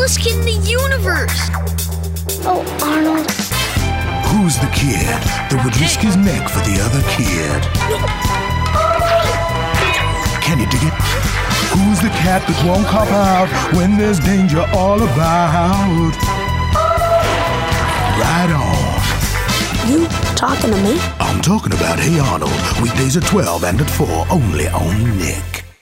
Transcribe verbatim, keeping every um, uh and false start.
coolest kid in the universe. Oh, Arnold. Who's the kid that would risk his neck for the other kid? Can you dig it? Who's the cat that won't cop out when there's danger all about? Right on. You talking to me? I'm talking about Hey Arnold, weekdays at twelve and at four, only on Nick.